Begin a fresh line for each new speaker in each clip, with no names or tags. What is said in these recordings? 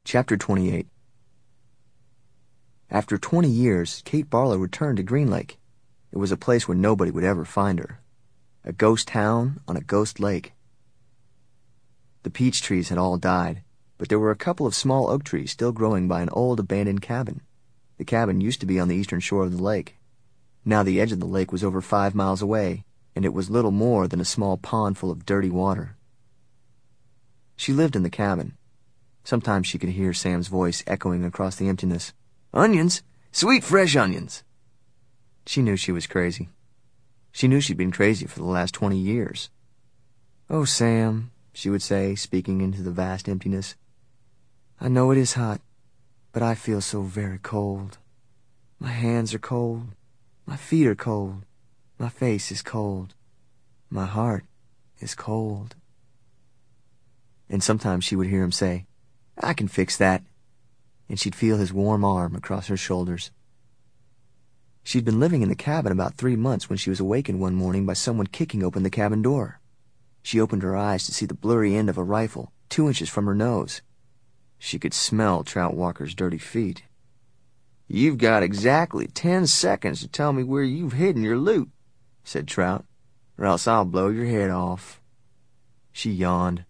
Chapter 28. After 20 years, Kate Barlow returned to Green Lake. It was a place where nobody would ever find her. A ghost town on a ghost lake. The peach trees had all died, but there were a couple of small oak trees still growing by an old abandoned cabin. The cabin used to be on the eastern shore of the lake. Now the edge of the lake was over 5 miles away, and it was little more than a small pond full of dirty water. She lived in the cabin. Sometimes she could hear Sam's voice echoing across the emptiness. "Onions! Sweet fresh onions!" She knew she was crazy. She knew she'd been crazy for the last 20 years. "Oh, Sam," she would say, speaking into the vast emptiness. "I know it is hot, but I feel so very cold. My hands are cold. My feet are cold. My face is cold. My heart is cold." And sometimes she would hear him say, "I can fix that." And she'd feel his warm arm across her shoulders. She'd been living in the cabin about 3 months when she was awakened one morning by someone kicking open the cabin door. She opened her eyes to see the blurry end of a rifle 2 inches from her nose. She could smell Trout Walker's dirty feet. "You've got exactly 10 seconds to tell me where you've hidden your loot," said Trout, "or else I'll blow your head off." She yawned.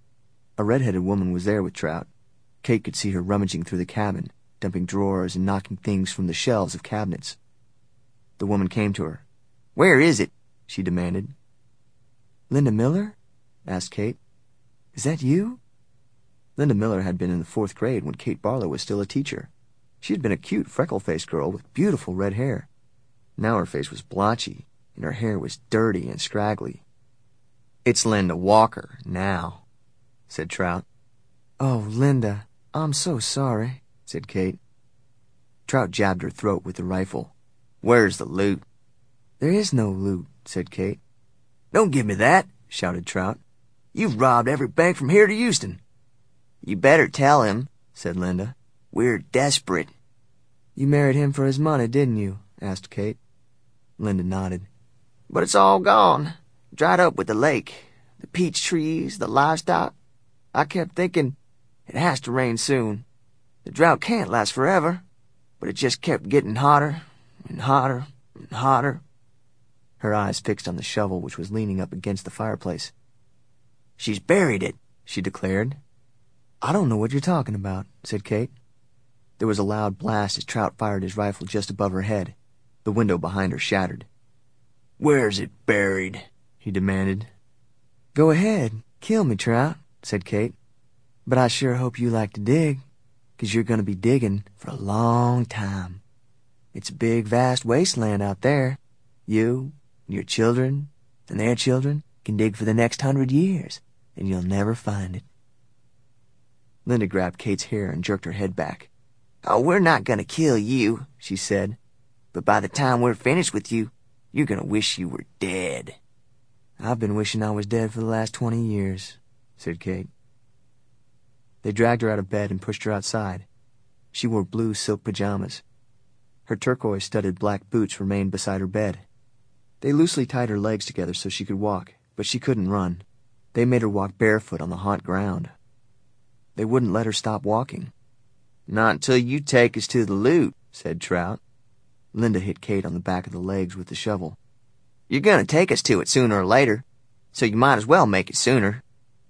A red-headed woman was there with Trout. Kate could see her rummaging through the cabin, dumping drawers and knocking things from the shelves of cabinets. The woman came to her. "Where is it?" she demanded. "Linda Miller?" asked Kate. "Is that you?" Linda Miller had been in the 4th grade when Kate Barlow was still a teacher. She had been a cute, freckle-faced girl with beautiful red hair. Now her face was blotchy, and her hair was dirty and scraggly. "It's Linda Walker, now," said Trout. "Oh, Linda, I'm so sorry," said Kate. Trout jabbed her throat with the rifle. "Where's the loot?" "There is no loot," said Kate. "Don't give me that," shouted Trout. "You've robbed every bank from here to Houston." "You better tell him," said Linda. "We're desperate." "You married him for his money, didn't you?" asked Kate. Linda nodded. "But it's all gone. Dried up with the lake. The peach trees, the livestock. I kept thinking, it has to rain soon. The drought can't last forever. But it just kept getting hotter and hotter and hotter." Her eyes fixed on the shovel which was leaning up against the fireplace. "She's buried it," she declared. "I don't know what you're talking about," said Kate. There was a loud blast as Trout fired his rifle just above her head. The window behind her shattered. "Where's it buried?" he demanded. "Go ahead, kill me, Trout," said Kate. "But I sure hope you like to dig, 'cause you're going to be digging for a long time. It's a big, vast wasteland out there. You and your children and their children can dig for the next 100 years, and you'll never find it." Linda grabbed Kate's hair and jerked her head back. "Oh, we're not going to kill you," she said. "But by the time we're finished with you, you're going to wish you were dead." "I've been wishing I was dead for the last 20 years, said Kate. They dragged her out of bed and pushed her outside. She wore blue silk pajamas. Her turquoise-studded black boots remained beside her bed. They loosely tied her legs together so she could walk, but she couldn't run. They made her walk barefoot on the hot ground. They wouldn't let her stop walking. "Not until you take us to the loot," said Trout. Linda hit Kate on the back of the legs with the shovel. "You're going to take us to it sooner or later, so you might as well make it sooner."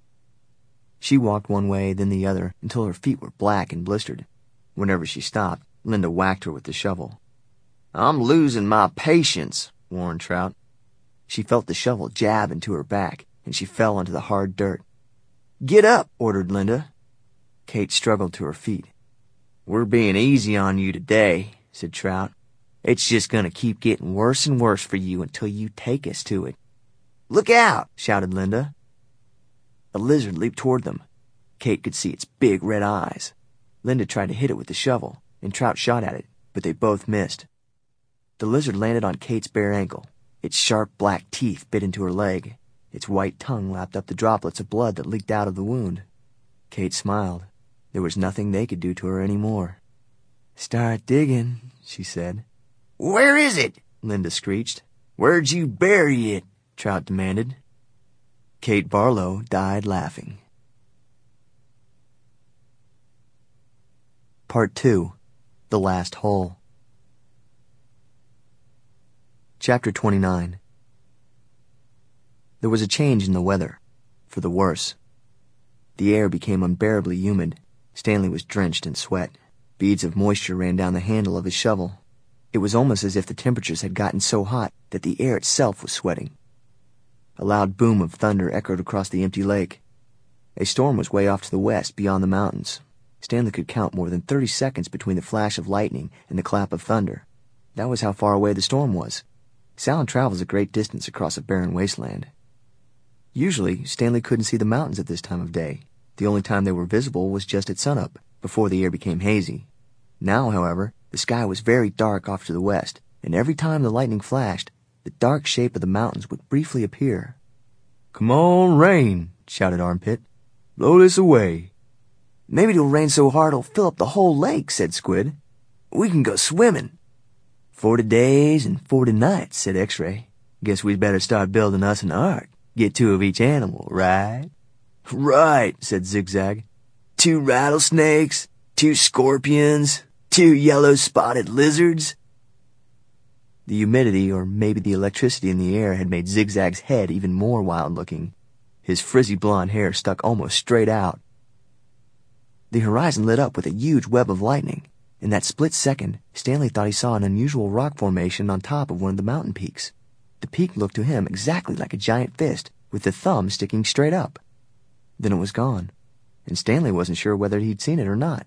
She walked one way, then the other, until her feet were black and blistered. Whenever she stopped, Linda whacked her with the shovel. "I'm losing my patience," warned Trout. She felt the shovel jab into her back, and she fell onto the hard dirt. "Get up," ordered Linda. Kate struggled to her feet. "We're being easy on you today," said Trout. "It's just going to keep getting worse and worse for you until you take us to it." "Look out!" shouted Linda. A lizard leaped toward them. Kate could see its big red eyes. Linda tried to hit it with the shovel, and Trout shot at it, but they both missed. The lizard landed on Kate's bare ankle. Its sharp black teeth bit into her leg. Its white tongue lapped up the droplets of blood that leaked out of the wound. Kate smiled. There was nothing they could do to her any more. "Start digging," she said. "Where is it?" Linda screeched. "Where'd you bury it?" Trout demanded. Kate Barlow died laughing. Part 2. The Last Hole. Chapter 29. There was a change in the weather, for the worse. The air became unbearably humid. Stanley was drenched in sweat. Beads of moisture ran down the handle of his shovel. It was almost as if the temperatures had gotten so hot that the air itself was sweating. A loud boom of thunder echoed across the empty lake. A storm was way off to the west, beyond the mountains. Stanley could count more than 30 seconds between the flash of lightning and the clap of thunder. That was how far away the storm was. Sound travels a great distance across a barren wasteland. Usually, Stanley couldn't see the mountains at this time of day. The only time they were visible was just at sunup, before the air became hazy. Now, however, the sky was very dark off to the west, and every time the lightning flashed, the dark shape of the mountains would briefly appear.
"Come on, rain," shouted Armpit. "Blow this away."
"Maybe it'll rain so hard it'll fill up the whole lake," said Squid. "We can go swimming."
40 days and 40 nights, said X-Ray. "Guess we'd better start building us an ark. Get 2 of each animal, right?"
"Right," said Zigzag. 2 rattlesnakes, 2 scorpions, 2 yellow-spotted lizards." The humidity, or maybe the electricity in the air, had made Zigzag's head even more wild-looking. His frizzy blonde hair stuck almost straight out. The horizon lit up with a huge web of lightning. In that split second, Stanley thought he saw an unusual rock formation on top of one of the mountain peaks. The peak looked to him exactly like a giant fist, with the thumb sticking straight up. Then it was gone, and Stanley wasn't sure whether he'd seen it or not.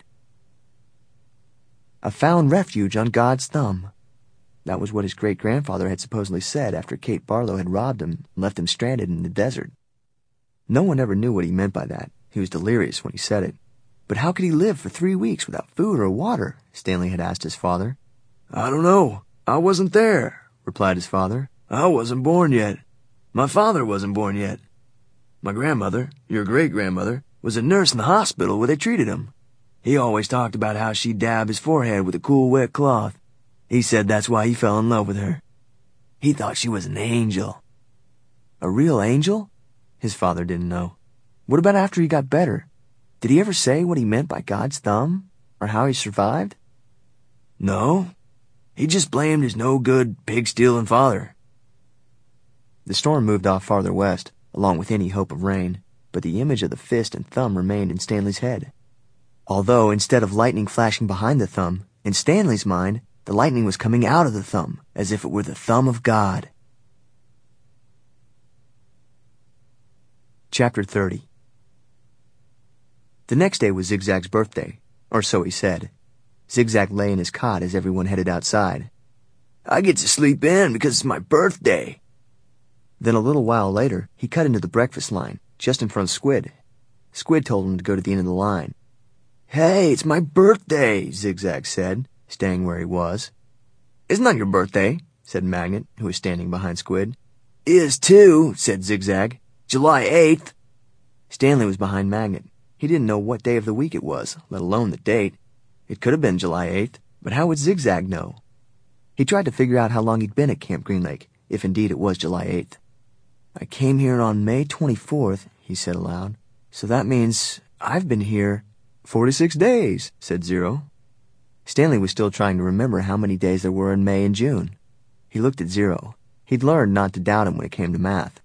"I found refuge on God's thumb." That was what his great-grandfather had supposedly said after Kate Barlow had robbed him and left him stranded in the desert. No one ever knew what he meant by that. He was delirious when he said it. But how could he live for 3 weeks without food or water? Stanley had asked his father.
"I don't know. I wasn't there," replied his father. "I wasn't born yet. My father wasn't born yet. My grandmother, your great-grandmother, was a nurse in the hospital where they treated him. He always talked about how she'd dab his forehead with a cool wet cloth. He said that's why he fell in love with her. He thought she was an angel."
A real angel? His father didn't know. What about after he got better? Did he ever say what he meant by God's thumb? Or how he survived?
"No. He just blamed his no-good, pig-stealing father."
The storm moved off farther west, along with any hope of rain, but the image of the fist and thumb remained in Stanley's head. Although, instead of lightning flashing behind the thumb, in Stanley's mind, the lightning was coming out of the thumb, as if it were the thumb of God. Chapter 30. The next day was Zigzag's birthday, or so he said. Zigzag lay in his cot as everyone headed outside.
"I get to sleep in because it's my birthday."
Then a little while later, he cut into the breakfast line, just in front of Squid. Squid told him to go to the end of the line.
"Hey, it's my birthday," Zigzag said, staying where he was.
"Isn't that your birthday?" said Magnet, who was standing behind Squid.
"Is too," said Zigzag. "July 8th.
Stanley was behind Magnet. He didn't know what day of the week it was, let alone the date. It could have been July 8th, but how would Zigzag know? He tried to figure out how long he'd been at Camp Green Lake, if indeed it was July 8th. "I came here on May 24th, he said aloud. "So that means I've been here
46 days, said Zero.
Stanley was still trying to remember how many days there were in May and June. He looked at Zero. He'd learned not to doubt him when it came to math.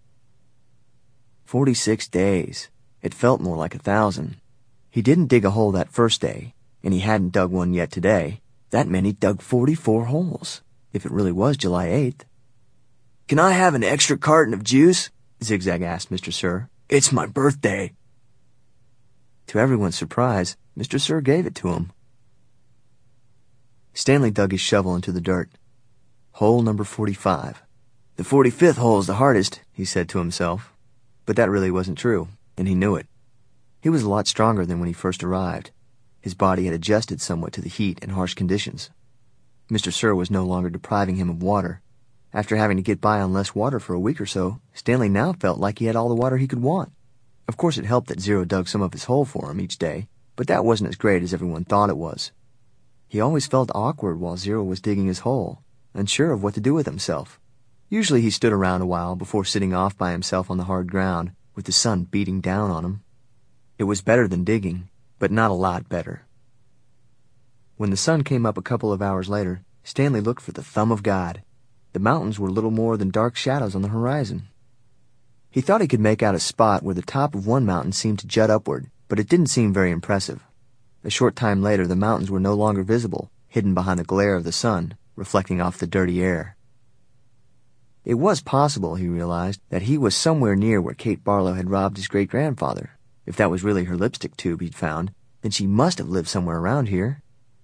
46 days. It felt more like 1,000. He didn't dig a hole that first day, and he hadn't dug one yet today. That meant he'd dug 44 holes, if it really was July 8th.
"Can I have an extra carton of juice?"
Zigzag asked Mr. Sir.
"It's my birthday."
To everyone's surprise, Mr. Sir gave it to him. Stanley dug his shovel into the dirt. Hole number 45. "The 45th hole is the hardest," he said to himself. But that really wasn't true, and he knew it. He was a lot stronger than when he first arrived. His body had adjusted somewhat to the heat and harsh conditions. Mr. Sir was no longer depriving him of water. After having to get by on less water for a week or so, Stanley now felt like he had all the water he could want. Of course it helped that Zero dug some of his hole for him each day, but that wasn't as great as everyone thought it was. He always felt awkward while Zero was digging his hole, unsure of what to do with himself. Usually he stood around a while before sitting off by himself on the hard ground, with the sun beating down on him. It was better than digging, but not a lot better. When the sun came up a couple of hours later, Stanley looked for the thumb of God. The mountains were little more than dark shadows on the horizon. He thought he could make out a spot where the top of one mountain seemed to jut upward, but it didn't seem very impressive. A short time later, the mountains were no longer visible, hidden behind the glare of the sun, reflecting off the dirty air. It was possible, he realized, that he was somewhere near where Kate Barlow had robbed his great-grandfather. If that was really her lipstick tube he'd found, then she must have lived somewhere around here.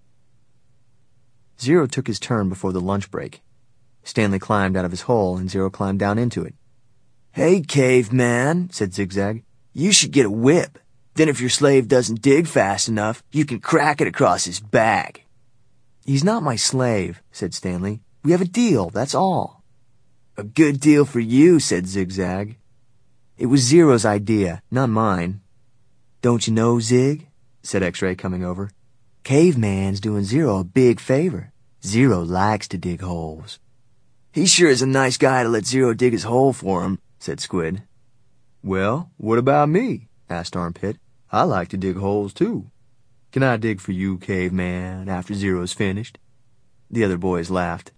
Zero took his turn before the lunch break. Stanley climbed out of his hole, and Zero climbed down into it. "Hey, caveman," said Zigzag, "you should get a whip. Then if your slave doesn't dig fast enough, you can crack it across his back." "He's not my slave," said Stanley. "We have a deal, that's all." "A good deal for you," said Zigzag. "It was Zero's idea, not mine." "Don't you know, Zig?" said X-Ray, coming over. "Caveman's doing Zero a big favor. Zero likes to dig holes." "He sure is a nice guy to let Zero dig his hole for him," said Squid. "Well, what about me?" asked Armpit. "I like to dig holes, too. Can I dig for you, Caveman, after Zero's finished?" The other boys laughed.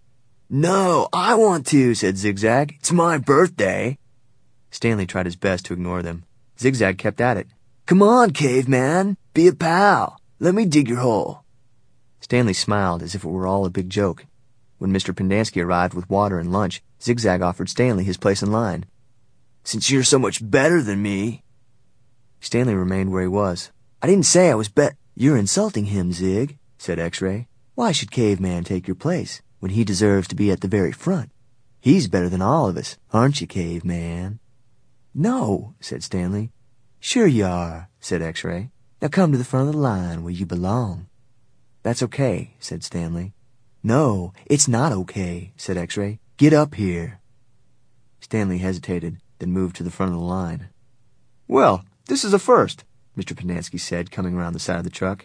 "No, I want to," said Zigzag. "It's my birthday." Stanley tried his best to ignore them. Zigzag kept at it. "Come on, Caveman. Be a pal. Let me dig your hole." Stanley smiled as if it were all a big joke. When Mr. Pendanski arrived with water and lunch, Zigzag offered Stanley his place in line. "Since you're so much better than me." Stanley remained where he was. "I didn't say I was "You're insulting him, Zig," said X-Ray. "Why should Caveman take your place when he deserves to be at the very front? He's better than all of us, aren't you, Caveman?" "No," said Stanley. "Sure you are," said X-Ray. "Now come to the front of the line where you belong." "That's okay," said Stanley. "No, it's not okay," said X-Ray. "Get up here." Stanley hesitated, then moved to the front of the line. "Well, this is a first," Mr. Pendanski said, coming around the side of the truck.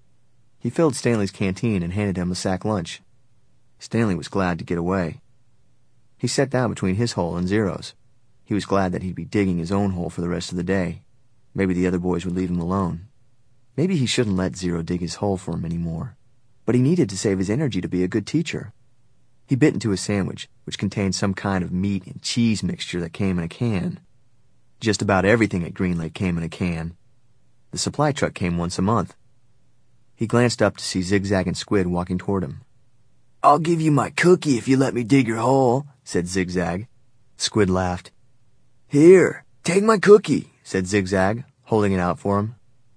He filled Stanley's canteen and handed him a sack lunch. Stanley was glad to get away. He sat down between his hole and Zero's. He was glad that he'd be digging his own hole for the rest of the day. Maybe the other boys would leave him alone. Maybe he shouldn't let Zero dig his hole for him anymore. But he needed to save his energy to be a good teacher. He bit into a sandwich, which contained some kind of meat and cheese mixture that came in a can. Just about everything at Green Lake came in a can. The supply truck came once a month. He glanced up to see Zigzag and Squid walking toward him. "I'll give you my cookie if you let me dig your hole," said Zigzag. Squid laughed. "Here, take my cookie," said Zigzag, holding it out for him.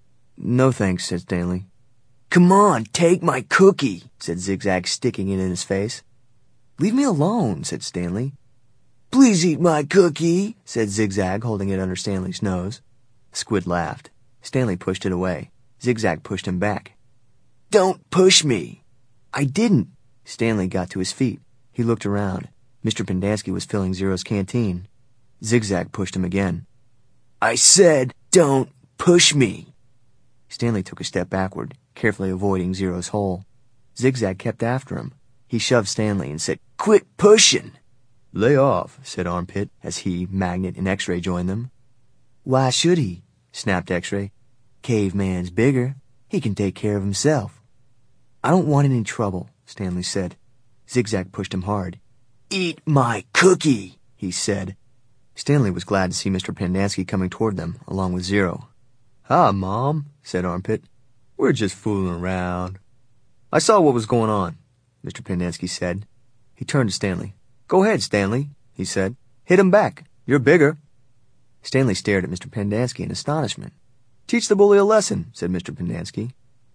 "No thanks," said Stanley. "Come on, take my cookie," said Zigzag, sticking it in his face. "Leave me alone," said Stanley. "Please eat my cookie," said Zigzag, holding it under Stanley's nose. Squid laughed. Stanley pushed it away. Zigzag pushed him back. "Don't push me." "I didn't." Stanley got to his feet. He looked around. Mr. Pendanski was filling Zero's canteen. Zigzag pushed him again. "I said, don't push me." Stanley took a step backward, carefully avoiding Zero's hole. Zigzag kept after him. He shoved Stanley and said, "Quit pushing." "Lay off," said Armpit, as he, Magnet, and X-Ray joined them. "Why should he?" snapped X-Ray. "Caveman's bigger. He can take care of himself." "I don't want any trouble," Stanley said. Zigzag pushed him hard. "Eat my cookie," he said. Stanley was glad to see Mr. Pendanski coming toward them, along with Zero. "Hi, Mom," said Armpit. "We're just fooling around." "I saw what was going on," Mr. Pendanski said. He turned to Stanley. "Go ahead, Stanley," he said. "Hit him back. You're bigger." Stanley stared at Mr. Pendanski in astonishment. "Teach the bully a lesson," said Mr. Pendanski.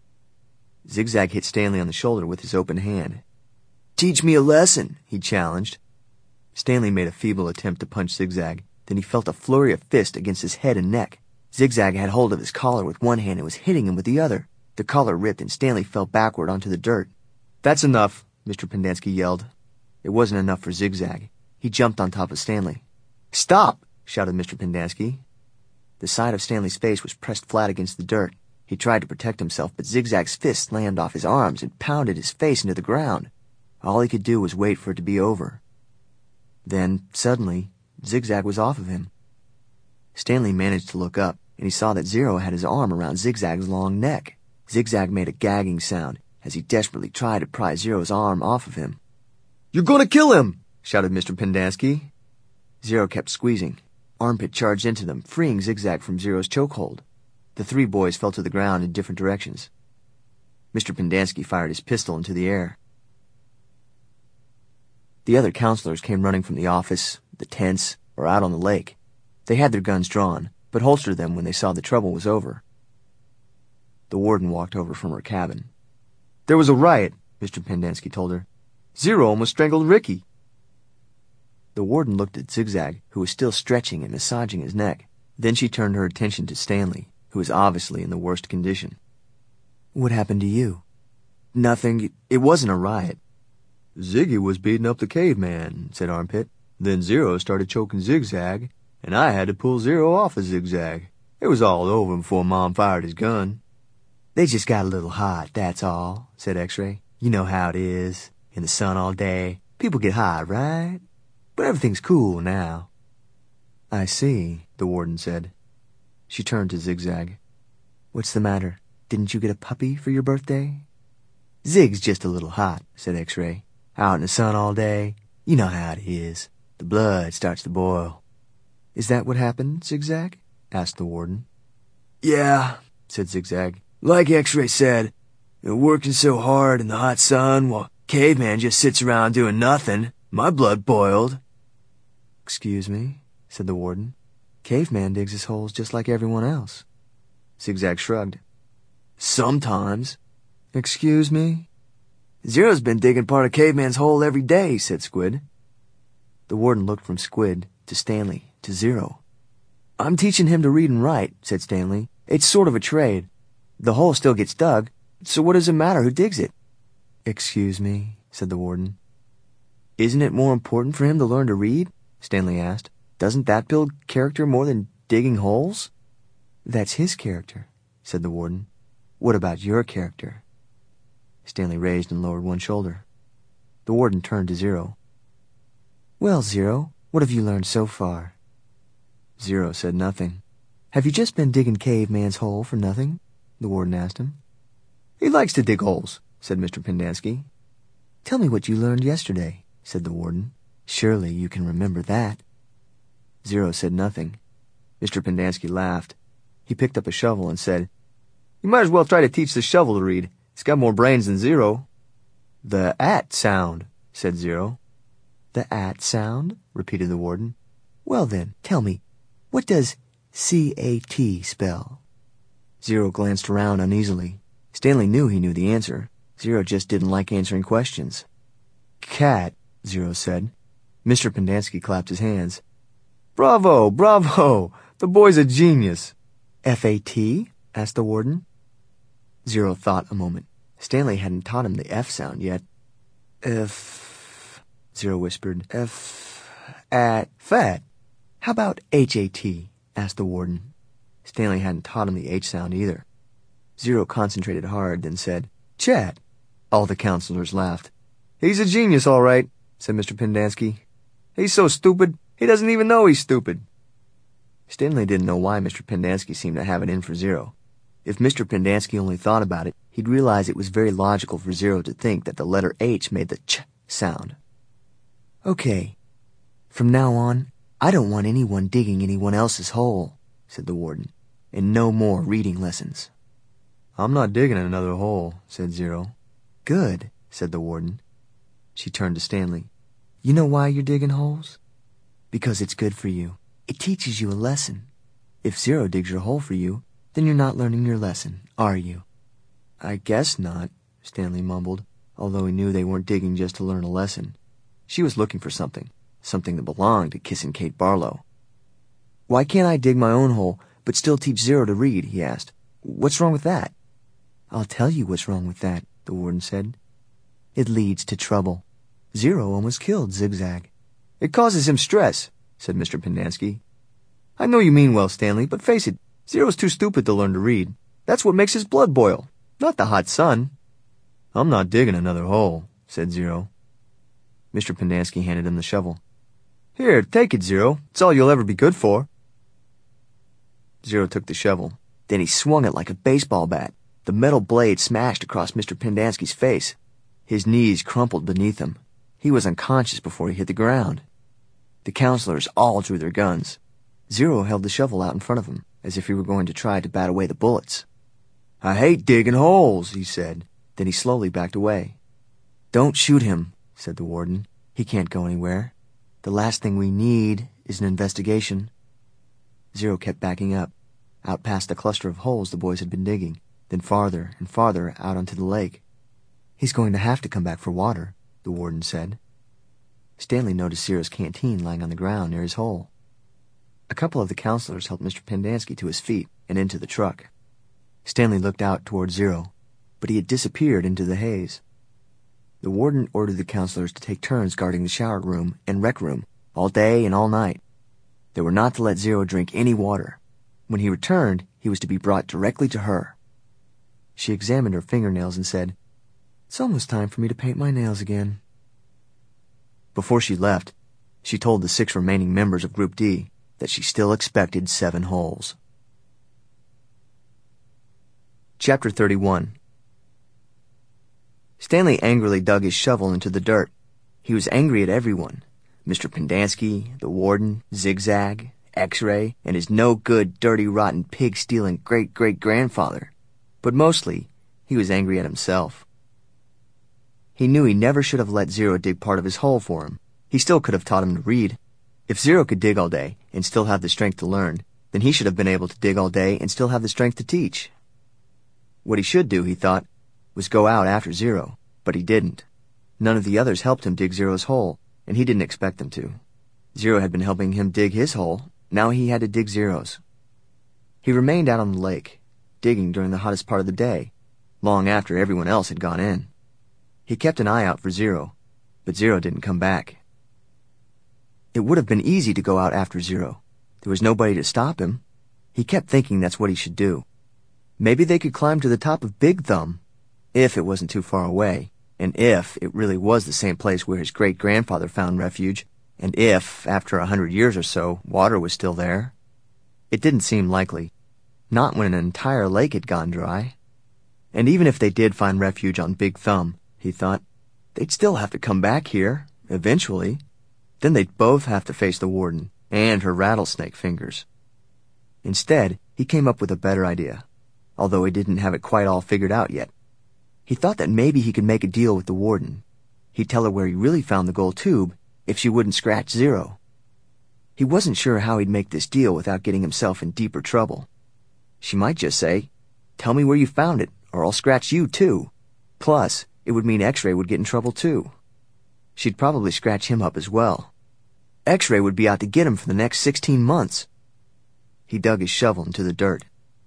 Zigzag hit Stanley on the shoulder with his open hand. "Teach me a lesson," he challenged. Stanley made a feeble attempt to punch Zigzag. Then he felt a flurry of fists against his head and neck. Zigzag had hold of his collar with one hand and was hitting him with the other. The collar ripped and Stanley fell backward onto the dirt. "That's enough," Mr. Pendanski yelled. It wasn't enough for Zigzag. He jumped on top of Stanley. "Stop!" shouted Mr. Pendanski. The side of Stanley's face was pressed flat against the dirt. He tried to protect himself, but Zigzag's fists slammed off his arms and pounded his face into the ground. All he could do was wait for it to be over. Then, suddenly, Zigzag was off of him. Stanley managed to look up, and he saw that Zero had his arm around Zigzag's long neck. Zigzag made a gagging sound as he desperately tried to pry Zero's arm off of him. "You're gonna kill him!" shouted Mr. Pendanski. Zero kept squeezing. Armpit charged into them, freeing Zigzag from Zero's chokehold. The three boys fell to the ground in different directions. Mr. Pendanski fired his pistol into the air. The other counselors came running from the office, the tents, or out on the lake. They had their guns drawn, but holstered them when they saw the trouble was over. The warden walked over from her cabin. "There was a riot," Mr. Pendanski told her. "Zero almost strangled Ricky." The warden looked at Zigzag, who was still stretching and massaging his neck. Then she turned her attention to Stanley, who was obviously in the worst condition. "What happened to you?" "Nothing. It wasn't a riot." "Ziggy was beating up the caveman," said Armpit. "Then Zero started choking Zigzag, and I had to pull Zero off of Zigzag. It was all over before Mom fired his gun." "They just got a little hot, that's all," said X-Ray. "You know how it is. In the sun all day. People get hot, right? But everything's cool now." "I see," the warden said. She turned to Zigzag. "What's the matter? Didn't you get a puppy for your birthday?" "Zig's just a little hot," said X-Ray. "Out in the sun all day. You know how it is. The blood starts to boil." "Is that what happened, Zigzag?" asked the warden. "Yeah," said Zigzag. "Like X-Ray said, working so hard in the hot sun while Caveman just sits around doing nothing. My blood boiled." "Excuse me," said the warden. "Caveman digs his holes just like everyone else." Zigzag shrugged. "Sometimes." "Excuse me?" "Zero's been digging part of Caveman's hole every day," said Squid. The warden looked from Squid to Stanley to Zero. "I'm teaching him to read and write," said Stanley. "It's sort of a trade. The hole still gets dug, so what does it matter who digs it?" "Excuse me," said the warden. "Isn't it more important for him to learn to read?" Stanley asked. "Doesn't that build character more than digging holes?" "That's his character," said the warden. "What about your character?" Stanley raised and lowered one shoulder. The warden turned to Zero. "Well, Zero, what have you learned so far?" Zero said nothing. "Have you just been digging Caveman's hole for nothing?" the warden asked him. "He likes to dig holes," said Mr. Pendanski. "Tell me what you learned yesterday," said the warden. "Surely you can remember that." Zero said nothing. Mr. Pendanski laughed. He picked up a shovel and said, "You might as well try to teach the shovel to read. It's got more brains than Zero." "The at sound," said Zero. "The at sound?" repeated the warden. "Well then, tell me, what does C-A-T spell?" Zero glanced around uneasily. Stanley knew he knew the answer. Zero just didn't like answering questions. "Cat," Zero said. Mr. Pendanski clapped his hands. "Bravo, bravo! The boy's a genius." "F-A-T?" asked the warden. Zero thought a moment. Stanley hadn't taught him the F sound yet. "F," Zero whispered. Fat. "How about H-A-T?" asked the warden. Stanley hadn't taught him the H sound either. Zero concentrated hard, then said, "Chat." All the counselors laughed. "He's a genius, all right," said Mr. Pendanski. "He's so stupid, he doesn't even know he's stupid." Stanley didn't know why Mr. Pendanski seemed to have it in for Zero. If Mr. Pendanski only thought about it, he'd realize it was very logical for Zero to think that the letter H made the ch sound. "Okay. From now on, I don't want anyone digging anyone else's hole," said the warden. "And no more reading lessons." "I'm not digging another hole," said Zero. "Good," said the warden. She turned to Stanley. "You know why you're digging holes? Because it's good for you. It teaches you a lesson. If Zero digs your hole for you, then you're not learning your lesson, are you?" "I guess not," Stanley mumbled, although he knew they weren't digging just to learn a lesson. She was looking for something that belonged to Kissin' Kate Barlow. "Why can't I dig my own hole, but still teach Zero to read?" he asked. "What's wrong with that?" "I'll tell you what's wrong with that," the warden said. "It leads to trouble. Zero almost killed Zigzag." "It causes him stress," said Mr. Pendanski. "I know you mean well, Stanley, but face it, Zero's too stupid to learn to read. That's what makes his blood boil, not the hot sun." "I'm not digging another hole," said Zero. Mr. Pendanski handed him the shovel. "Here, take it, Zero. It's all you'll ever be good for." Zero took the shovel. Then he swung it like a baseball bat. The metal blade smashed across Mr. Pendanski's face. His knees crumpled beneath him. He was unconscious before he hit the ground. The counselors all drew their guns. Zero held the shovel out in front of him, as if he were going to try to bat away the bullets. "I hate digging holes," he said. Then he slowly backed away. "Don't shoot him," said the warden. "He can't go anywhere. The last thing we need is an investigation." Zero kept backing up, out past the cluster of holes the boys had been digging, then farther and farther out onto the lake. "He's going to have to come back for water," the warden said. Stanley noticed Zero's canteen lying on the ground near his hole. A couple of the counselors helped Mr. Pendanski to his feet and into the truck. Stanley looked out toward Zero, but he had disappeared into the haze. The warden ordered the counselors to take turns guarding the shower room and rec room all day and all night. They were not to let Zero drink any water. When he returned, he was to be brought directly to her. She examined her fingernails and said, "It's almost time for me to paint my nails again." Before she left, she told the 6 remaining members of Group D that she still expected 7 holes. Chapter 31. Stanley angrily dug his shovel into the dirt. He was angry at everyone. Mr. Pendanski, the warden, Zigzag, X-Ray, and his no-good, dirty, rotten, pig-stealing great-great-grandfather. But mostly, he was angry at himself. He knew he never should have let Zero dig part of his hole for him. He still could have taught him to read. If Zero could dig all day and still have the strength to learn, then he should have been able to dig all day and still have the strength to teach. What he should do, he thought, was go out after Zero, but he didn't. None of the others helped him dig Zero's hole, and he didn't expect them to. Zero had been helping him dig his hole. Now he had to dig Zero's. He remained out on the lake, digging during the hottest part of the day, long after everyone else had gone in. He kept an eye out for Zero, but Zero didn't come back. It would have been easy to go out after Zero. There was nobody to stop him. He kept thinking that's what he should do. Maybe they could climb to the top of Big Thumb, if it wasn't too far away, and if it really was the same place where his great-grandfather found refuge, and if, after 100 years or so, water was still there. It didn't seem likely. Not when an entire lake had gone dry. And even if they did find refuge on Big Thumb, he thought, they'd still have to come back here, eventually. Then they'd both have to face the warden and her rattlesnake fingers. Instead, he came up with a better idea, although he didn't have it quite all figured out yet. He thought that maybe he could make a deal with the warden. He'd tell her where he really found the gold tube if she wouldn't scratch Zero. He wasn't sure how he'd make this deal without getting himself in deeper trouble. She might just say, "Tell me where you found it, or I'll scratch you too." Plus, it would mean X-Ray would get in trouble too. She'd probably scratch him up as well. X-Ray would be out to get him for the next 16 months. He dug his shovel into the dirt.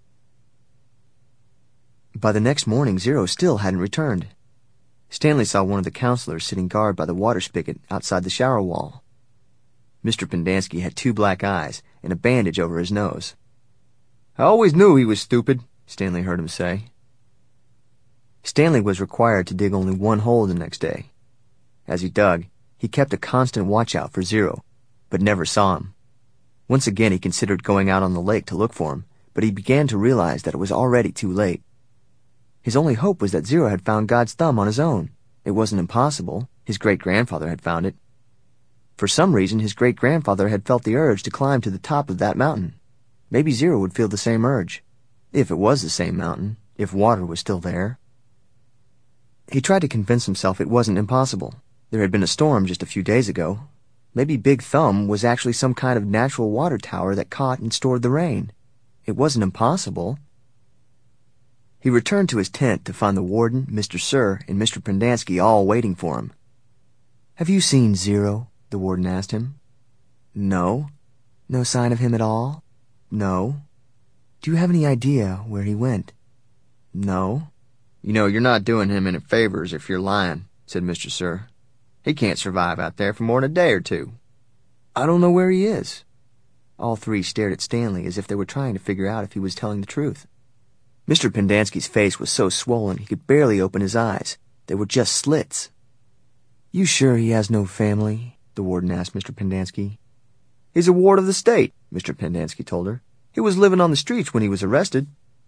By the next morning, Zero still hadn't returned. Stanley saw one of the counselors sitting guard by the water spigot outside the shower wall. Mr. Pendanski had 2 black eyes and a bandage over his nose. "I always knew he was stupid," Stanley heard him say. Stanley was required to dig only 1 hole the next day. As he dug, he kept a constant watch-out for Zero, but never saw him. Once again he considered going out on the lake to look for him, but he began to realize that it was already too late. His only hope was that Zero had found God's thumb on his own. It wasn't impossible. His great-grandfather had found it. For some reason, his great-grandfather had felt the urge to climb to the top of that mountain. Maybe Zero would feel the same urge. If it was the same mountain, if water was still there. He tried to convince himself it wasn't impossible. There had been a storm just a few days ago. Maybe Big Thumb was actually some kind of natural water tower that caught and stored the rain. It wasn't impossible. He returned to his tent to find the warden, Mr. Sir, and Mr. Pendanski all waiting for him. "Have you seen Zero?" the warden asked him. "No." "No sign of him at all?" "No." "Do you have any idea where he went?" "No." "You know, you're not doing him any favors if you're lying," said Mr. Sir. "He can't survive out there for more than a day or 2. "I don't know where he is." All 3 stared at Stanley as if they were trying to figure out if he was telling the truth. Mr. Pendanski's face was so swollen he could barely open his eyes. They were just slits. "You sure he has no family?" the warden asked Mr. Pendanski. "He's a ward of the state," Mr. Pendanski told her. "He was living on the streets when he was arrested."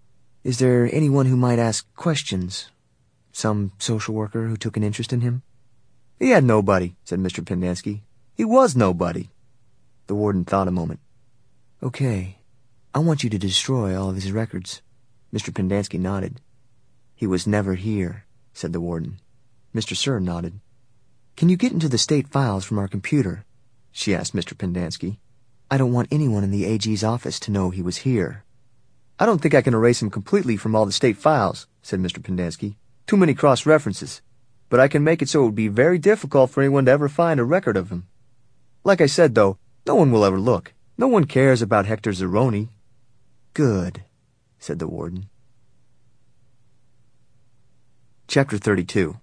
Is there anyone who might ask questions? Some social worker who took an interest in him? He had nobody, said Mr. Pendanski. He was nobody. The warden thought a moment. Okay, I want you to destroy all of his records. Mr. Pendanski nodded. He was never here, said the warden. Mr. Sir nodded. Can you get into the state files from our computer? She asked Mr. Pendanski. I don't want anyone in the AG's office to know he was here. I don't think I can erase him completely from all the state files, said Mr. Pendanski. Too many cross-references. But I can make it so it would be very difficult for anyone to ever find a record of him. Like I said, though, no one will ever look. No one cares about Hector Zeroni. Good, said the warden. Chapter 32.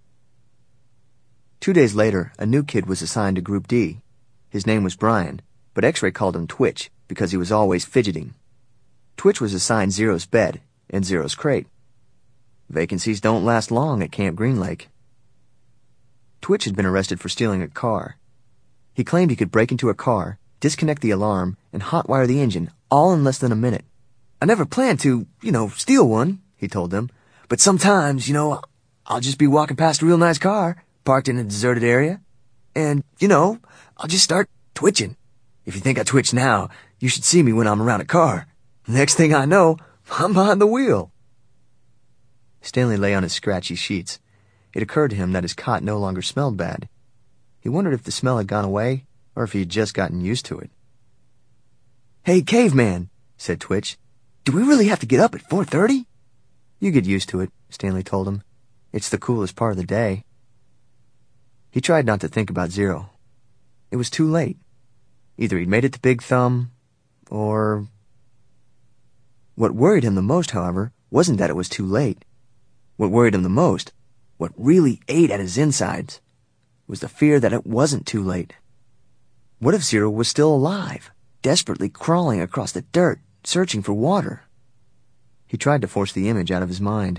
2 days later, a new kid was assigned to Group D. His name was Brian, but X-Ray called him Twitch because he was always fidgeting. Twitch was assigned Zero's bed and Zero's crate. Vacancies don't last long at Camp Green Lake. Twitch had been arrested for stealing a car. He claimed he could break into a car, disconnect the alarm, and hotwire the engine, all in less than a minute. I never planned to, steal one, he told them. But sometimes, I'll just be walking past a real nice car, parked in a deserted area, and, I'll just start twitching. If you think I twitch now, you should see me when I'm around a car. Next thing I know, I'm behind the wheel. Stanley lay on his scratchy sheets. It occurred to him that his cot no longer smelled bad. He wondered if the smell had gone away, or if he had just gotten used to it. Hey, caveman, said Twitch. Do we really have to get up at 4:30? You get used to it, Stanley told him. It's the coolest part of the day. He tried not to think about Zero. It was too late. Either he'd made it to Big Thumb, or... What worried him the most, however, wasn't that it was too late. What worried him the most, what really ate at his insides, was the fear that it wasn't too late. What if Zero was still alive, desperately crawling across the dirt, searching for water? He tried to force the image out of his mind.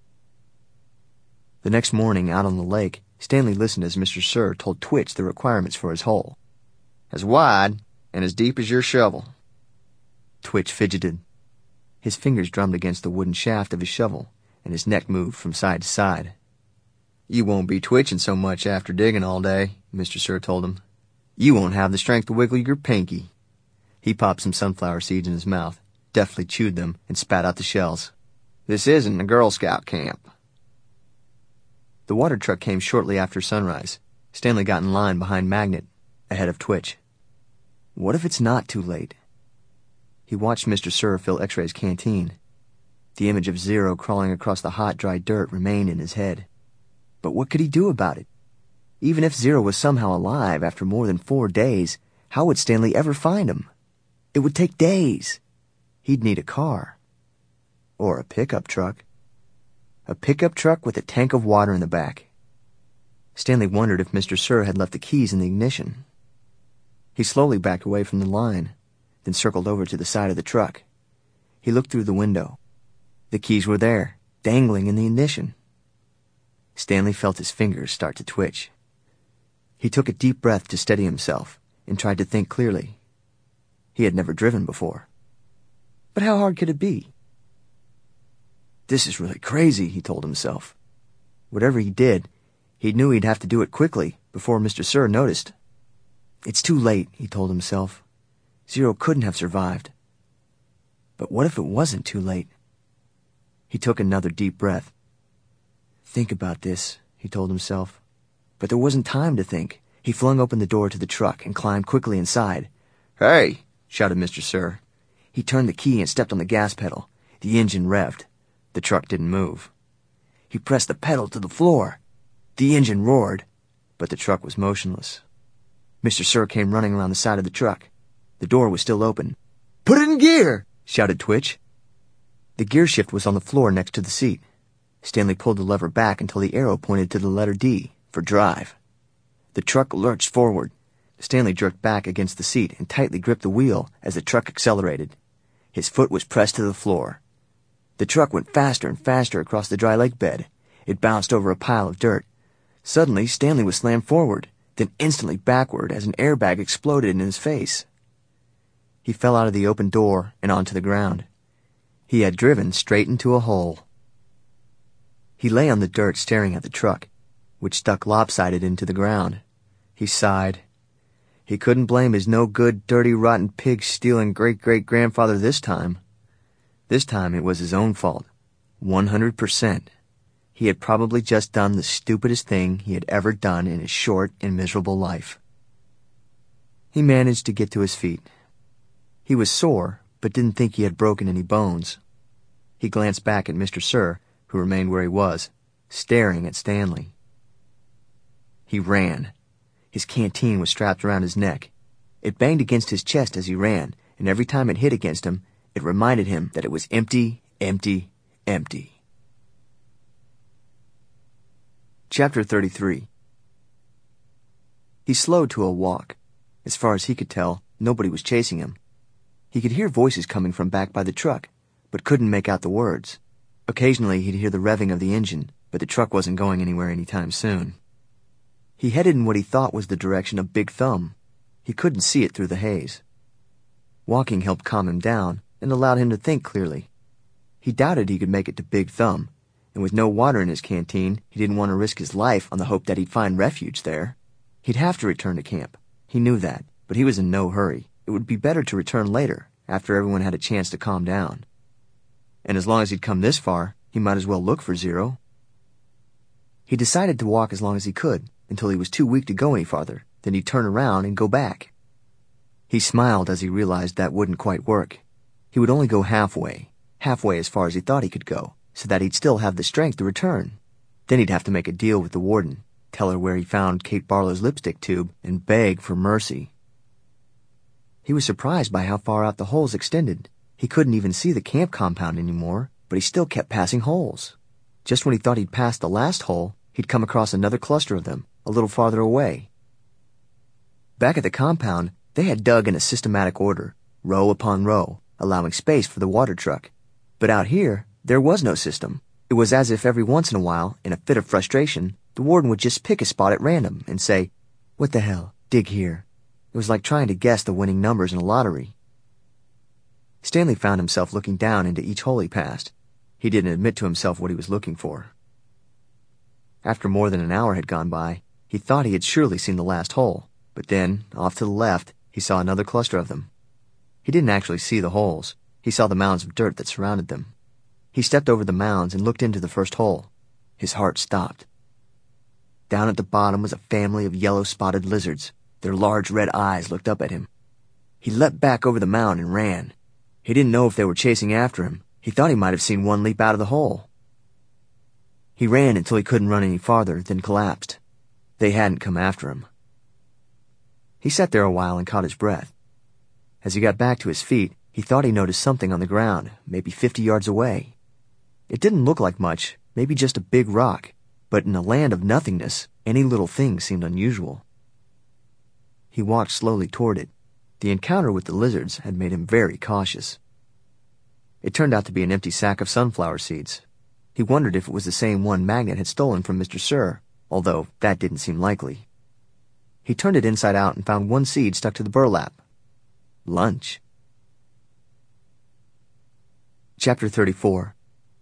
The next morning, out on the lake, Stanley listened as Mr. Sir told Twitch the requirements for his hole. As wide and as deep as your shovel. Twitch fidgeted. His fingers drummed against the wooden shaft of his shovel, and his neck moved from side to side. You won't be twitching so much after digging all day, Mr. Sir told him. You won't have the strength to wiggle your pinky. He popped some sunflower seeds in his mouth, deftly chewed them, and spat out the shells. This isn't a Girl Scout camp. The water truck came shortly after sunrise. Stanley got in line behind Magnet, ahead of Twitch. What if it's not too late? He watched Mr. Sir fill X-Ray's canteen. The image of Zero crawling across the hot, dry dirt remained in his head. But what could he do about it? Even if Zero was somehow alive after more than 4 days, how would Stanley ever find him? It would take days. He'd need a car. Or a pickup truck. A pickup truck with a tank of water in the back. Stanley wondered if Mr. Sir had left the keys in the ignition. He slowly backed away from the line, then circled over to the side of the truck. He looked through the window. The keys were there, dangling in the ignition. Stanley felt his fingers start to twitch. He took a deep breath to steady himself and tried to think clearly. He had never driven before. But how hard could it be? This is really crazy, he told himself. Whatever he did, he knew he'd have to do it quickly before Mr. Sir noticed. It's too late, he told himself. Zero couldn't have survived. But what if it wasn't too late? He took another deep breath. Think about this, he told himself. But there wasn't time to think. He flung open the door to the truck and climbed quickly inside. Hey, shouted Mr. Sir. He turned the key and stepped on the gas pedal. The engine revved. The truck didn't move. He pressed the pedal to the floor. The engine roared, but the truck was motionless. Mr. Sir came running around the side of the truck. The door was still open. Put it in gear, shouted Twitch. The gear shift was on the floor next to the seat. Stanley pulled the lever back until the arrow pointed to the letter D, for drive. The truck lurched forward. Stanley jerked back against the seat and tightly gripped the wheel as the truck accelerated. His foot was pressed to the floor. The truck went faster and faster across the dry lake bed. It bounced over a pile of dirt. Suddenly, Stanley was slammed forward, then instantly backward as an airbag exploded in his face. He fell out of the open door and onto the ground. He had driven straight into a hole. He lay on the dirt staring at the truck, which stuck lopsided into the ground. He sighed. He couldn't blame his no-good, dirty, rotten, pig-stealing great-great-grandfather this time. This time it was his own fault. 100%. He had probably just done the stupidest thing he had ever done in his short and miserable life. He managed to get to his feet. He was sore, but didn't think he had broken any bones. He glanced back at Mr. Sir, who remained where he was, staring at Stanley. He ran. His canteen was strapped around his neck. It banged against his chest as he ran, and every time it hit against him, it reminded him that it was empty, empty, empty. Chapter 33. He slowed to a walk. As far as he could tell, nobody was chasing him. He could hear voices coming from back by the truck, but couldn't make out the words. Occasionally he'd hear the revving of the engine, but the truck wasn't going anywhere anytime soon. He headed in what he thought was the direction of Big Thumb. He couldn't see it through the haze. Walking helped calm him down and allowed him to think clearly. He doubted he could make it to Big Thumb, and with no water in his canteen, he didn't want to risk his life on the hope that he'd find refuge there. He'd have to return to camp. He knew that, but he was in no hurry. It would be better to return later, after everyone had a chance to calm down. And as long as he'd come this far, he might as well look for Zero. He decided to walk as long as he could, until he was too weak to go any farther. Then he'd turn around and go back. He smiled as he realized that wouldn't quite work. He would only go halfway as far as he thought he could go, so that he'd still have the strength to return. Then he'd have to make a deal with the warden, tell her where he found Kate Barlow's lipstick tube, and beg for mercy. He was surprised by how far out the holes extended. He couldn't even see the camp compound anymore, but he still kept passing holes. Just when he thought he'd passed the last hole, he'd come across another cluster of them, a little farther away. Back at the compound, they had dug in a systematic order, row upon row, allowing space for the water truck. But out here, there was no system. It was as if every once in a while, in a fit of frustration, the warden would just pick a spot at random and say, "What the hell? Dig here." It was like trying to guess the winning numbers in a lottery. Stanley found himself looking down into each hole he passed. He didn't admit to himself what he was looking for. After more than an hour had gone by, he thought he had surely seen the last hole, but then, off to the left, he saw another cluster of them. He didn't actually see the holes. He saw the mounds of dirt that surrounded them. He stepped over the mounds and looked into the first hole. His heart stopped. Down at the bottom was a family of yellow-spotted lizards. Their large red eyes looked up at him. He leapt back over the mound and ran. He didn't know if they were chasing after him. He thought he might have seen one leap out of the hole. He ran until he couldn't run any farther, then collapsed. They hadn't come after him. He sat there a while and caught his breath. As he got back to his feet, he thought he noticed something on the ground, maybe 50 yards away. It didn't look like much, maybe just a big rock, but in a land of nothingness, any little thing seemed unusual. He walked slowly toward it. The encounter with the lizards had made him very cautious. It turned out to be an empty sack of sunflower seeds. He wondered if it was the same one Magnet had stolen from Mr. Sir, although that didn't seem likely. He turned it inside out and found one seed stuck to the burlap. Lunch. Chapter 34.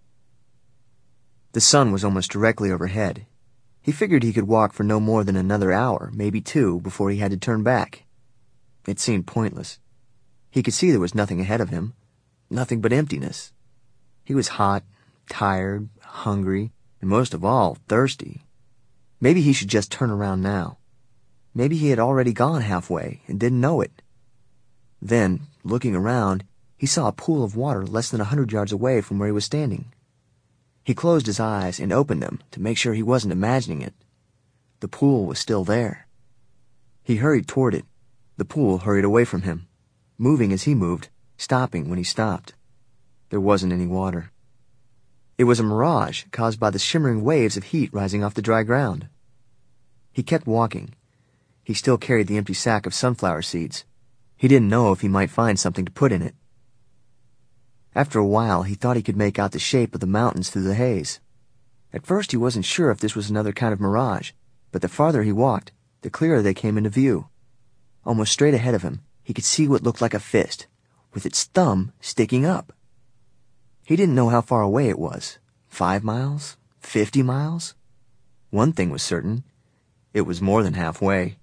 The sun was almost directly overhead. He figured he could walk for no more than another hour, maybe 2, before he had to turn back. It seemed pointless. He could see there was nothing ahead of him, nothing but emptiness. He was hot, tired, hungry, and most of all, thirsty. Maybe he should just turn around now. Maybe he had already gone halfway and didn't know it. Then, looking around, he saw a pool of water less than 100 yards away from where he was standing. He closed his eyes and opened them to make sure he wasn't imagining it. The pool was still there. He hurried toward it. The pool hurried away from him, moving as he moved, stopping when he stopped. There wasn't any water. It was a mirage caused by the shimmering waves of heat rising off the dry ground. He kept walking. He still carried the empty sack of sunflower seeds. He didn't know if he might find something to put in it. After a while, he thought he could make out the shape of the mountains through the haze. At first, he wasn't sure if this was another kind of mirage, but the farther he walked, the clearer they came into view. Almost straight ahead of him, he could see what looked like a fist, with its thumb sticking up. He didn't know how far away it was. 5 miles? 50 miles? One thing was certain. It was more than halfway.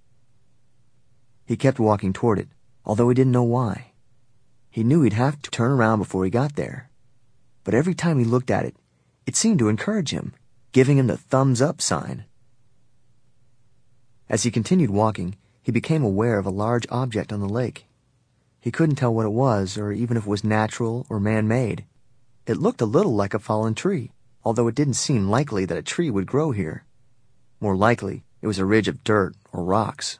He kept walking toward it, although he didn't know why. He knew he'd have to turn around before he got there. But every time he looked at it, it seemed to encourage him, giving him the thumbs-up sign. As he continued walking, he became aware of a large object on the lake. He couldn't tell what it was, or even if it was natural or man-made. It looked a little like a fallen tree, although it didn't seem likely that a tree would grow here. More likely, it was a ridge of dirt or rocks.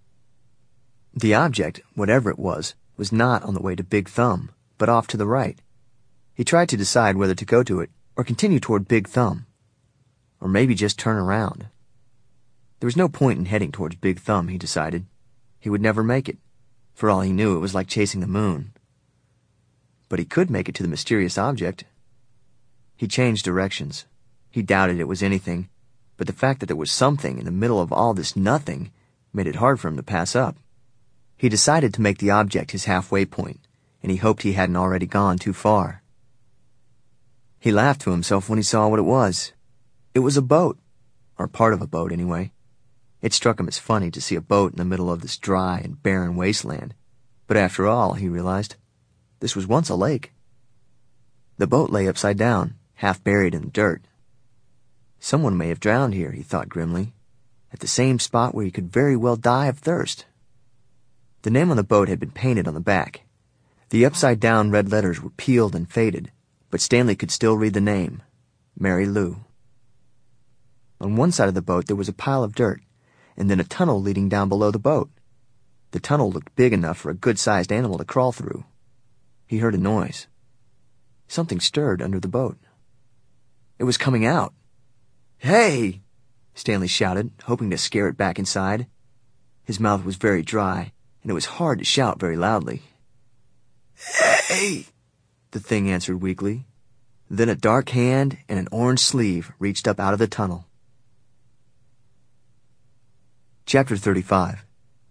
The object, whatever it was not on the way to Big Thumb, but off to the right. He tried to decide whether to go to it or continue toward Big Thumb, or maybe just turn around. There was no point in heading towards Big Thumb, he decided. He would never make it. For all he knew, it was like chasing the moon. But he could make it to the mysterious object. He changed directions. He doubted it was anything, but the fact that there was something in the middle of all this nothing made it hard for him to pass up. He decided to make the object his halfway point, and he hoped he hadn't already gone too far. He laughed to himself when he saw what it was. It was a boat, or part of a boat anyway. It struck him as funny to see a boat in the middle of this dry and barren wasteland, but after all, he realized, this was once a lake. The boat lay upside down, half buried in the dirt. Someone may have drowned here, he thought grimly, at the same spot where he could very well die of thirst. The name on the boat had been painted on the back. The upside-down red letters were peeled and faded, but Stanley could still read the name, Mary Lou. On one side of the boat there was a pile of dirt, and then a tunnel leading down below the boat. The tunnel looked big enough for a good-sized animal to crawl through. He heard a noise. Something stirred under the boat. It was coming out. "Hey!" Stanley shouted, hoping to scare it back inside. His mouth was very dry, and it was hard to shout very loudly. "Hey!" the thing answered weakly. Then a dark hand and an orange sleeve reached up out of the tunnel. Chapter 35.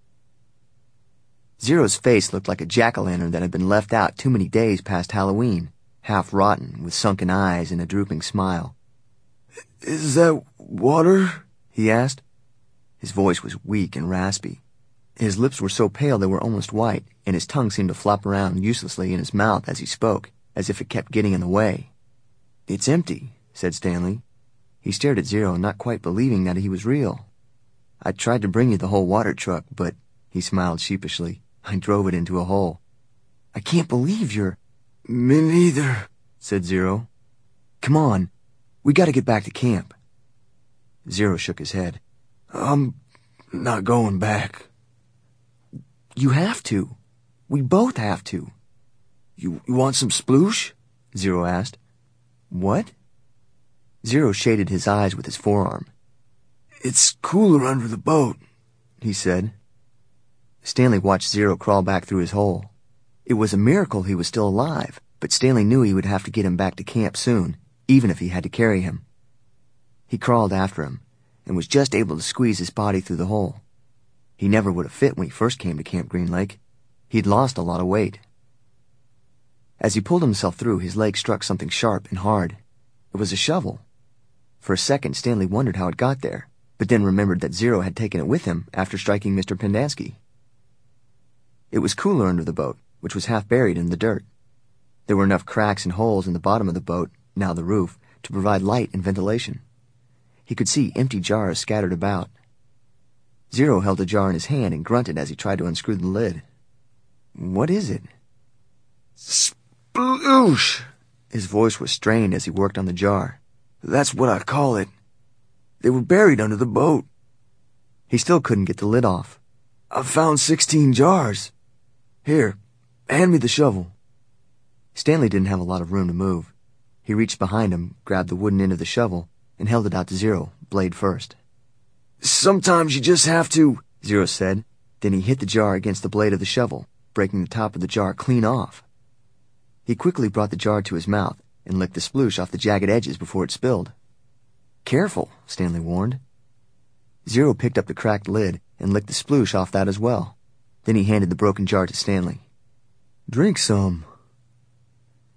Zero's face looked like a jack-o'-lantern that had been left out too many days past Halloween, half rotten, with sunken eyes and a drooping smile. "Is that water?" he asked. His voice was weak and raspy. His lips were so pale they were almost white, and his tongue seemed to flop around uselessly in his mouth as he spoke, as if it kept getting in the way. "It's empty," said Stanley. He stared at Zero, not quite believing that he was real. "I tried to bring you the whole water truck, but," he smiled sheepishly, "I drove it into a hole." "I can't believe you're—" "Me neither," said Zero. "Come on, we gotta get back to camp." Zero shook his head. "I'm not going back." "You have to. We both have to." You want some sploosh?" Zero asked. "What?" Zero shaded his eyes with his forearm. "It's cooler under the boat," he said. Stanley watched Zero crawl back through his hole. It was a miracle he was still alive, but Stanley knew he would have to get him back to camp soon, even if he had to carry him. He crawled after him, and was just able to squeeze his body through the hole. He never would have fit when he first came to Camp Green Lake. He'd lost a lot of weight. As he pulled himself through, his leg struck something sharp and hard. It was a shovel. For a second, Stanley wondered how it got there, but then remembered that Zero had taken it with him after striking Mr. Pendanski. It was cooler under the boat, which was half buried in the dirt. There were enough cracks and holes in the bottom of the boat, now the roof, to provide light and ventilation. He could see empty jars scattered about. Zero held a jar in his hand and grunted as he tried to unscrew the lid. "What is it?" "Sploosh!" His voice was strained as he worked on the jar. "That's what I call it. They were buried under the boat." He still couldn't get the lid off. "I found 16 jars. Here, hand me the shovel." Stanley didn't have a lot of room to move. He reached behind him, grabbed the wooden end of the shovel, and held it out to Zero, blade first. "Sometimes you just have to," Zero said. Then he hit the jar against the blade of the shovel, breaking the top of the jar clean off. He quickly brought the jar to his mouth and licked the sploosh off the jagged edges before it spilled. "Careful," Stanley warned. Zero picked up the cracked lid and licked the sploosh off that as well. Then he handed the broken jar to Stanley. "Drink some."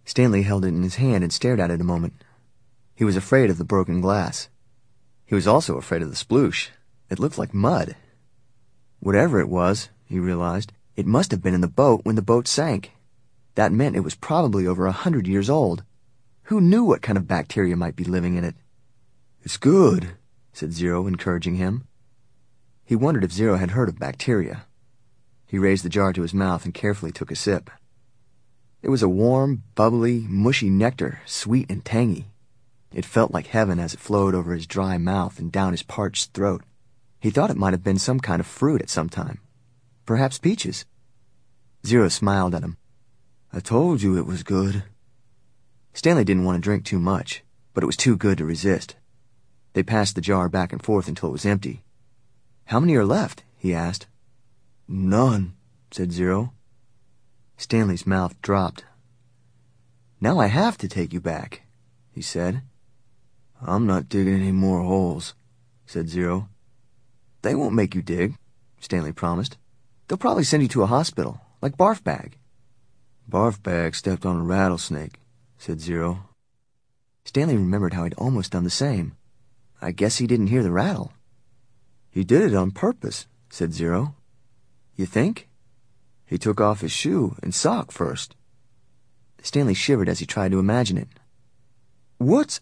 Stanley held it in his hand and stared at it a moment. He was afraid of the broken glass. He was also afraid of the sploosh. It looked like mud. Whatever it was, he realized, it must have been in the boat when the boat sank. That meant it was probably over 100 years old. Who knew what kind of bacteria might be living in it?
"It's good,"
said Zero, encouraging him. He wondered if Zero had heard of bacteria. He raised the jar to his mouth and carefully took a sip. It was a warm, bubbly, mushy nectar, sweet and tangy. It felt like heaven as it flowed over his dry mouth and down his parched throat. He thought it might have been some kind of fruit at some time. Perhaps peaches. Zero smiled at him.
"I told you it was good."
Stanley didn't want to drink too much, but it was too good to resist. They passed the jar back and forth until it was empty. "How many are left?" he asked.
"None," said Zero.
Stanley's mouth dropped. "Now I have to take you back," he said.
"I'm not digging any more holes," said Zero.
"They won't make you dig," Stanley promised. "They'll probably send you to a hospital, like Barf Bag."
"Barf Bag stepped on a rattlesnake," said Zero.
Stanley remembered how he'd almost done the same. I guess he didn't hear the rattle.
"He did it on purpose," said Zero.
"You think?"
"He took off his shoe and sock first."
Stanley shivered as he tried to imagine it.
"What's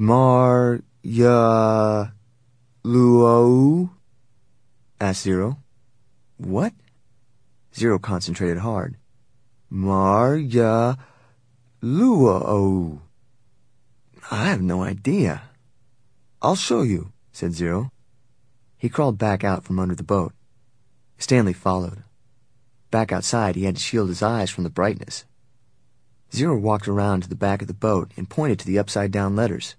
Mar-ya-luo?"
asked Zero. "What?" Zero concentrated hard.
"Mar-ya-luo."
"I have no idea."
"I'll show you,"
said Zero. He crawled back out from under the boat. Stanley followed. Back outside, he had to shield his eyes from the brightness. Zero walked around to the back of the boat and pointed to the upside-down letters.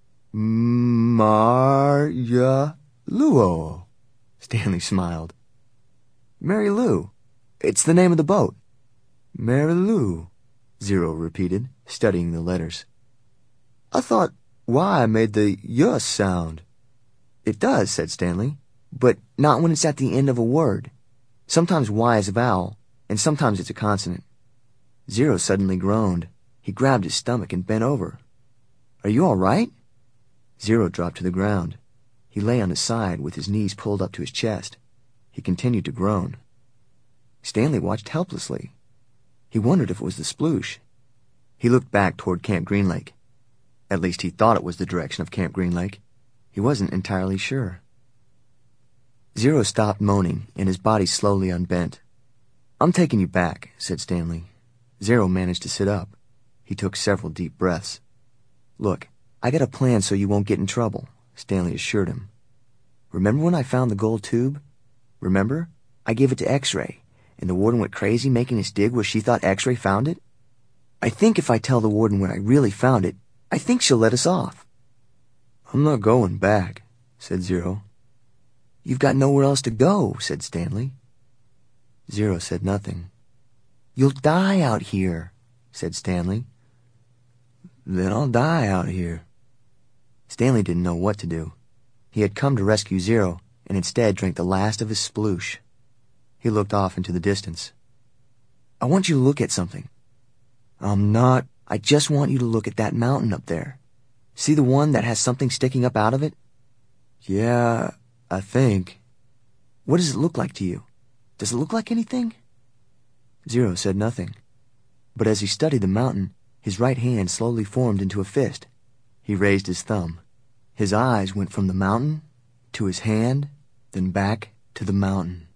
"Mar-ya-luo."
Stanley smiled. "Mary Lou. It's the name of the boat."
"Mary Lou,"
Zero repeated, studying the letters.
"I thought Y made the y sound."
"It does," said Stanley, "but not when it's at the end of a word. Sometimes Y is a vowel, and sometimes it's a consonant." Zero suddenly groaned. He grabbed his stomach and bent over. "Are you all right?" Zero dropped to the ground. He lay on his side with his knees pulled up to his chest. He continued to groan. Stanley watched helplessly. He wondered if it was the sploosh. He looked back toward Camp Green Lake. At least he thought it was the direction of Camp Green Lake. He wasn't entirely sure. Zero stopped moaning, and his body slowly unbent. "I'm taking you back," said Stanley. Zero managed to sit up. He took several deep breaths. "Look, I got a plan so you won't get in trouble," Stanley assured him. "Remember when I found the gold tube? Remember? I gave it to X-Ray, and the warden went crazy making us dig where she thought X-Ray found it? I think if I tell the warden where I really found it, I think she'll let us off."
"I'm not going back," said Zero.
"You've got nowhere else to go," said Stanley. Zero said nothing. "You'll die out here," said Stanley.
"Then I'll die out here."
Stanley didn't know what to do. He had come to rescue Zero, and instead drank the last of his sploosh. He looked off into the distance. "I want you to look at something."
"I'm not."
"I just want you to look at that mountain up there. See the one that has something sticking up out of it?"
"Yeah, I think."
"What does it look like to you? Does it look like anything?" Zero said nothing. But as he studied the mountain, his right hand slowly formed into a fist. He raised his thumb. His eyes went from the mountain to his hand, then back to the mountain.